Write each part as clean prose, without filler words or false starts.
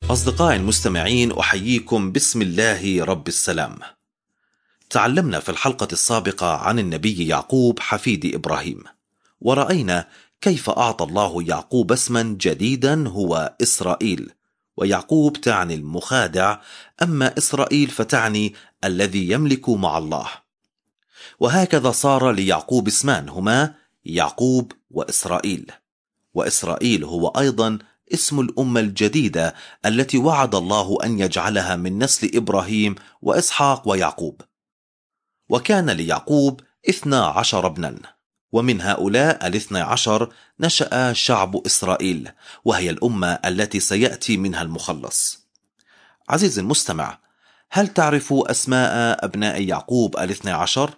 أصدقائي المستمعين، أحييكم بسم الله رب السلام. تعلمنا في الحلقة السابقة عن النبي يعقوب حفيد إبراهيم، ورأينا كيف أعطى الله يعقوب اسما جديدا هو إسرائيل، ويعقوب تعني المخادع، أما إسرائيل فتعني الذي يملك مع الله. وهكذا صار ليعقوب اسمان هما يعقوب وإسرائيل، وإسرائيل هو أيضا اسم الأمة الجديدة التي وعد الله أن يجعلها من نسل إبراهيم وإسحاق ويعقوب. وكان ليعقوب 12 ابنا، ومن هؤلاء 12 نشأ شعب إسرائيل، وهي الأمة التي سيأتي منها المخلص. عزيزي المستمع، هل تعرف أسماء أبناء يعقوب 12؟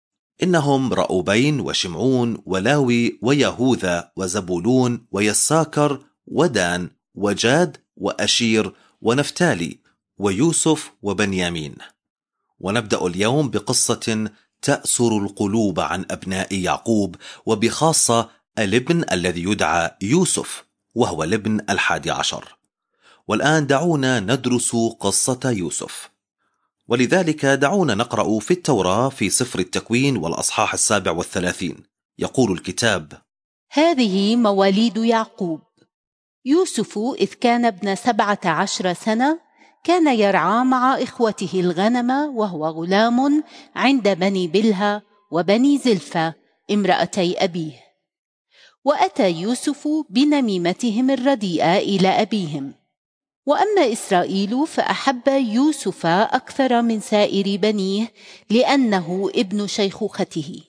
إنهم رأوبين وشمعون ولاوي ويهوذا وزبولون ويساكر ودان وجاد وأشير ونفتالي ويوسف وبنيامين. ونبدأ اليوم بقصة تأسر القلوب عن أبناء يعقوب، وبخاصة الابن الذي يدعى يوسف، وهو الابن 11. والآن دعونا ندرس قصة يوسف. ولذلك دعونا نقرأ في التوراة في سفر التكوين والأصحاح 37. يقول الكتاب: هذه مواليد يعقوب. يوسف إذ كان ابن 17 سنة كان يرعى مع إخوته الغنم، وهو غلام عند بني بلها وبني زلفة امرأتي أبيه. وأتى يوسف بنميمتهم الرديئة إلى أبيهم. وأما إسرائيل فأحب يوسف أكثر من سائر بنيه لأنه ابن شيخوخته،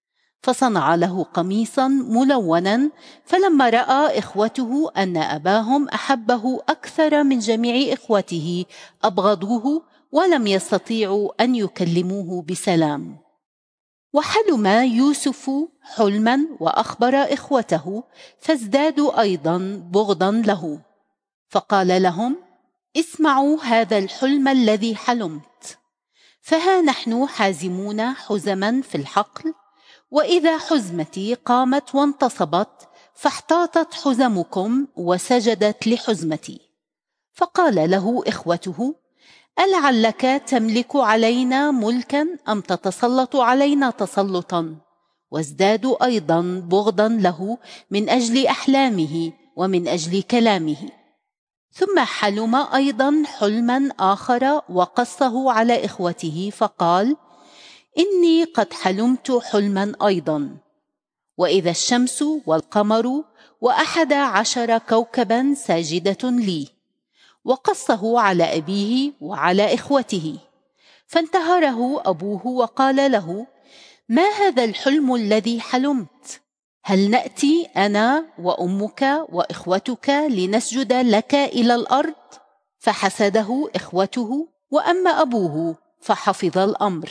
فصنع له قميصا ملونا. فلما رأى إخوته أن أباهم أحبه أكثر من جميع إخوته أبغضوه، ولم يستطيعوا أن يكلموه بسلام. وحلم يوسف حلما وأخبر إخوته، فازدادوا أيضا بغضا له. فقال لهم: اسمعوا هذا الحلم الذي حلمت. فها نحن حازمون حزما في الحقل، وإذا حزمتي قامت وانتصبت، فاحتاطت حزمكم وسجدت لحزمتي. فقال له إخوته: ألعلك تملك علينا ملكا أم تتسلط علينا تسلطا؟ وازدادوا أيضا بغضا له من أجل أحلامه ومن أجل كلامه. ثم حلم أيضا حلما آخر وقصه على إخوته، فقال: إني قد حلمت حلما أيضا، وإذا الشمس والقمر و11 كوكبا ساجدة لي. وقصه على أبيه وعلى إخوته. فانتهره أبوه وقال له: ما هذا الحلم الذي حلمت؟ هل نأتي أنا وأمك وإخوتك لنسجد لك إلى الأرض؟ فحسده إخوته، وأما أبوه فحفظ الأمر.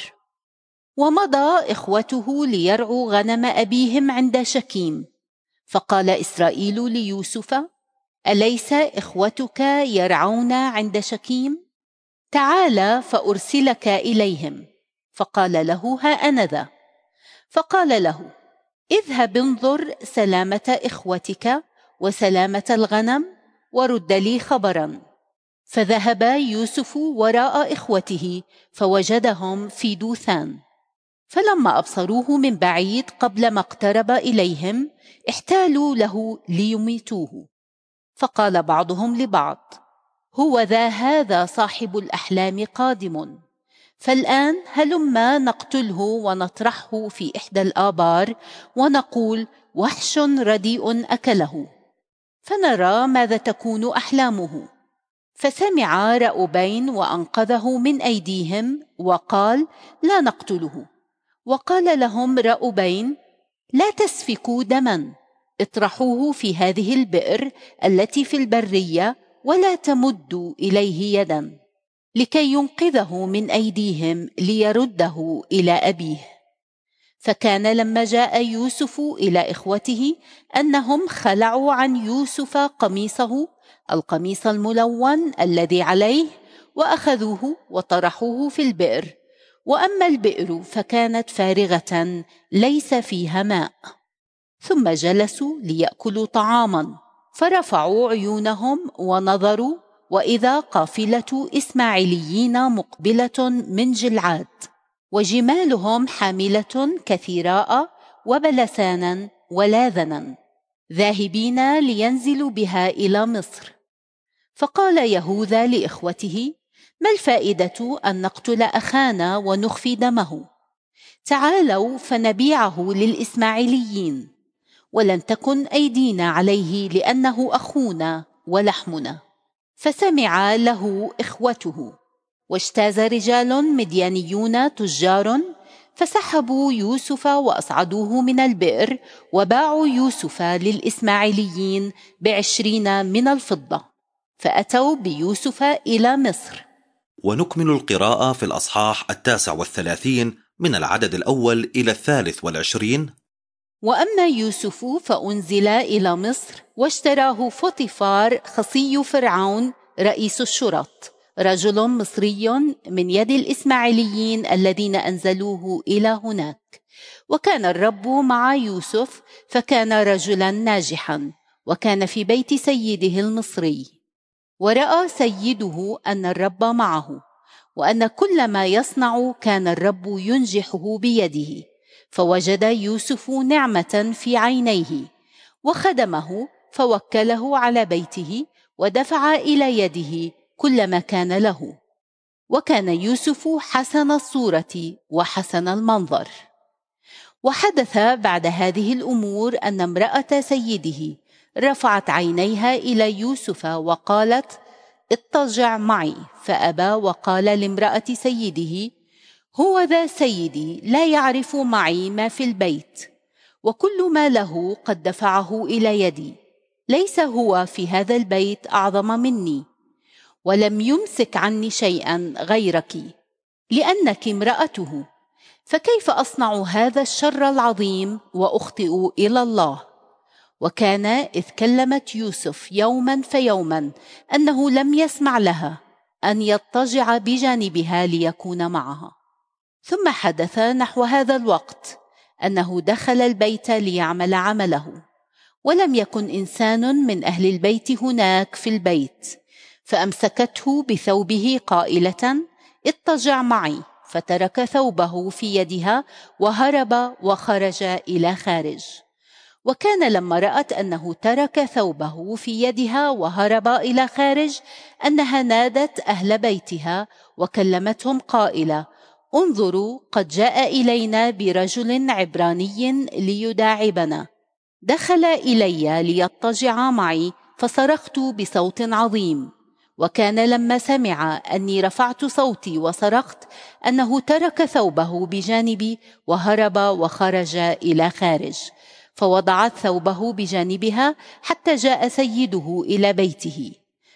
ومضى إخوته ليرعوا غنم أبيهم عند شكيم. فقال إسرائيل ليوسف: أليس إخوتك يرعون عند شكيم؟ تعال فأرسلك إليهم. فقال له: ها أنا ذا. فقال له: اذهب انظر سلامة إخوتك وسلامة الغنم، ورد لي خبرا. فذهب يوسف وراء إخوته فوجدهم في دوثان. فلما أبصروه من بعيد قبل ما اقترب إليهم احتالوا له ليميتوه. فقال بعضهم لبعض: هو ذا هذا صاحب الأحلام قادم، فالآن هلما نقتله ونطرحه في إحدى الآبار، ونقول: وحش رديء أكله، فنرى ماذا تكون أحلامه. فسمع رأوبين وأنقذه من أيديهم وقال: لا نقتله. وقال لهم رأوبين: لا تسفكوا دما، اطرحوه في هذه البئر التي في البرية، ولا تمدوا إليه يدا، لكي ينقذه من أيديهم ليرده إلى أبيه. فكان لما جاء يوسف إلى إخوته أنهم خلعوا عن يوسف قميصه، القميص الملون الذي عليه، وأخذوه وطرحوه في البئر. وأما البئر فكانت فارغة ليس فيها ماء. ثم جلسوا ليأكلوا طعاما، فرفعوا عيونهم ونظروا، وإذا قافلة إسماعيليين مقبلة من جلعاد، وجمالهم حاملة كثيراء وبلسانا ولاذنا، ذاهبين لينزلوا بها إلى مصر. فقال يهوذا لإخوته: ما الفائدة أن نقتل أخانا ونخفي دمه؟ تعالوا فنبيعه للإسماعيليين، ولن تكن أيدينا عليه لأنه أخونا ولحمنا. فسمع له إخوته، واجتاز رجال مديانيون تجار فسحبوا يوسف وأصعدوه من البئر، وباعوا يوسف للإسماعيليين ب20 من الفضة، فأتوا بيوسف إلى مصر. ونكمل القراءة في الأصحاح 39 من العدد الأول إلى 23. وأما يوسف فأنزل إلى مصر، واشتراه فوطيفار خصي فرعون رئيس الشرط، رجل مصري من يد الإسماعيليين الذين أنزلوه إلى هناك. وكان الرب مع يوسف، فكان رجلا ناجحا، وكان في بيت سيده المصري. ورأى سيده أن الرب معه، وأن كل ما يصنع كان الرب ينجحه بيده. فوجد يوسف نعمة في عينيه، وخدمه فوكله على بيته، ودفع إلى يده كل ما كان له. وكان يوسف حسن الصورة وحسن المنظر. وحدث بعد هذه الأمور أن امرأة سيده رفعت عينيها إلى يوسف وقالت: اضطجع معي. فأبى، وقال لامرأة سيده: هو ذا سيدي لا يعرف معي ما في البيت، وكل ما له قد دفعه إلى يدي، ليس هو في هذا البيت أعظم مني، ولم يمسك عني شيئا غيرك، لأنك امرأته. فكيف أصنع هذا الشر العظيم وأخطئ إلى الله؟ وكان إذ كلمت يوسف يوما فيوما أنه لم يسمع لها أن يضطجع بجانبها ليكون معها. ثم حدث نحو هذا الوقت أنه دخل البيت ليعمل عمله، ولم يكن إنسان من أهل البيت هناك في البيت، فأمسكته بثوبه قائلة: اضطجع معي. فترك ثوبه في يدها وهرب وخرج إلى خارج. وكان لما رأت أنه ترك ثوبه في يدها وهرب إلى خارج، أنها نادت أهل بيتها وكلمتهم قائلة: انظروا، قد جاء إلينا برجل عبراني ليداعبنا. دخل إلي ليضطجع معي، فصرخت بصوت عظيم. وكان لما سمع أني رفعت صوتي وصرخت أنه ترك ثوبه بجانبي وهرب وخرج إلى خارج. فوضعت ثوبه بجانبها حتى جاء سيده إلى بيته،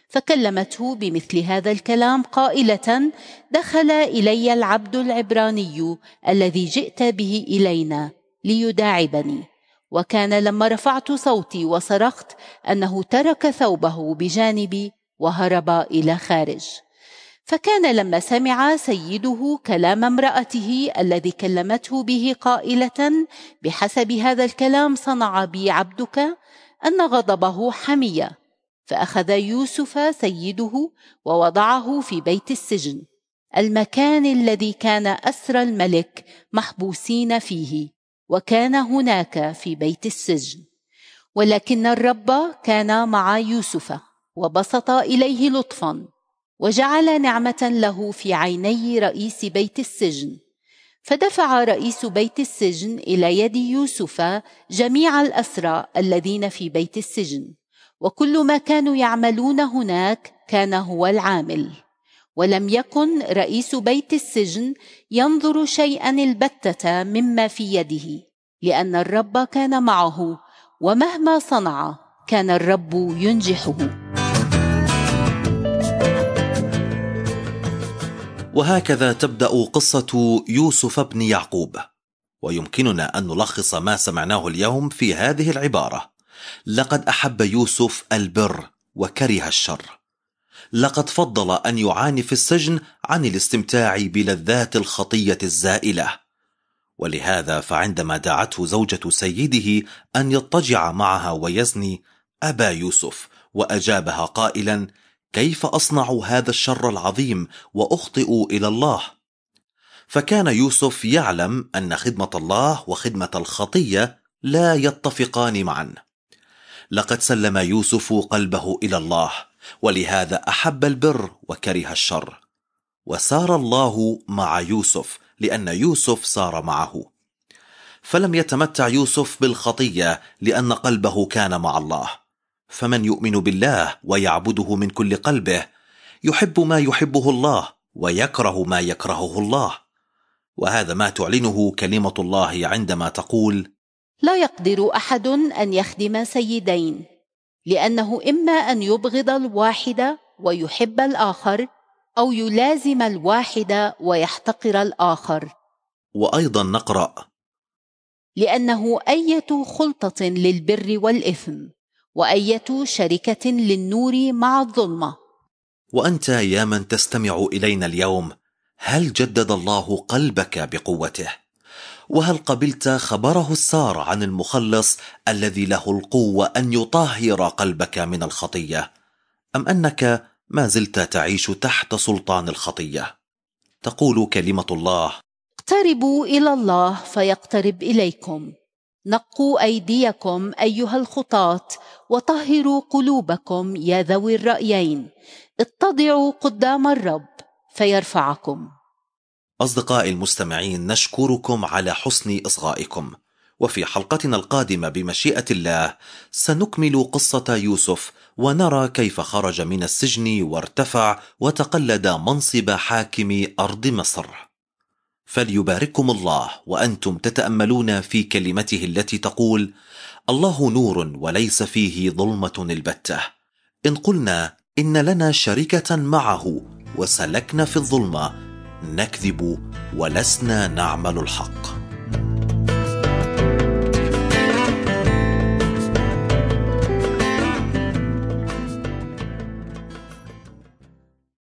فكلمته بمثل هذا الكلام قائلة: دخل إلي العبد العبراني الذي جئت به إلينا ليداعبني. وكان لما رفعت صوتي وصرخت أنه ترك ثوبه بجانبي وهرب إلى خارج. فكان لما سمع سيده كلام امرأته الذي كلمته به قائلة: بحسب هذا الكلام صنع بي عبدك، أن غضبه حمي. فأخذ يوسف سيده ووضعه في بيت السجن، المكان الذي كان أسرى الملك محبوسين فيه، وكان هناك في بيت السجن. ولكن الرب كان مع يوسف، وبسط إليه لطفا، وجعل نعمة له في عيني رئيس بيت السجن. فدفع رئيس بيت السجن إلى يد يوسف جميع الأسرى الذين في بيت السجن، وكل ما كانوا يعملون هناك كان هو العامل. ولم يكن رئيس بيت السجن ينظر شيئا البتة مما في يده، لأن الرب كان معه، ومهما صنع كان الرب ينجحه. وهكذا تبدأ قصة يوسف بن يعقوب. ويمكننا أن نلخص ما سمعناه اليوم في هذه العبارة: لقد أحب يوسف البر وكره الشر. لقد فضل أن يعاني في السجن عن الاستمتاع بلذات الخطية الزائلة. ولهذا فعندما دعته زوجة سيده أن يضطجع معها ويزني، أبى يوسف وأجابها قائلا: كيف أصنع هذا الشر العظيم وأخطئ إلى الله؟ فكان يوسف يعلم أن خدمة الله وخدمة الخطية لا يتفقان معا. لقد سلم يوسف قلبه إلى الله، ولهذا أحب البر وكره الشر، وسار الله مع يوسف لأن يوسف سار معه. فلم يتمتع يوسف بالخطية لأن قلبه كان مع الله. فمن يؤمن بالله ويعبده من كل قلبه يحب ما يحبه الله ويكره ما يكرهه الله. وهذا ما تعلنه كلمة الله عندما تقول: لا يقدر أحد أن يخدم سيدين، لأنه إما أن يبغض الواحد ويحب الآخر، أو يلازم الواحد ويحتقر الآخر. وأيضا نقرأ: لأنه أية خلطة للبر والإثم، وأية شركة للنور مع الظلمة. وأنت يا من تستمع إلينا اليوم، هل جدد الله قلبك بقوته؟ وهل قبلت خبره السار عن المخلص الذي له القوة أن يطهر قلبك من الخطية؟ أم أنك ما زلت تعيش تحت سلطان الخطية؟ تقول كلمة الله: اقتربوا إلى الله فيقترب إليكم. نقوا أيديكم أيها الخطاة، وطهروا قلوبكم يا ذوي الرأيين. اتضعوا قدام الرب فيرفعكم. أصدقائي المستمعين، نشكركم على حسن إصغائكم. وفي حلقتنا القادمة بمشيئة الله سنكمل قصة يوسف، ونرى كيف خرج من السجن وارتفع وتقلد منصب حاكم أرض مصر. فليبارككم الله وأنتم تتأملون في كلمته التي تقول: الله نور وليس فيه ظلمة البتة. إن قلنا إن لنا شركة معه وسلكنا في الظلمة نكذب ولسنا نعمل الحق.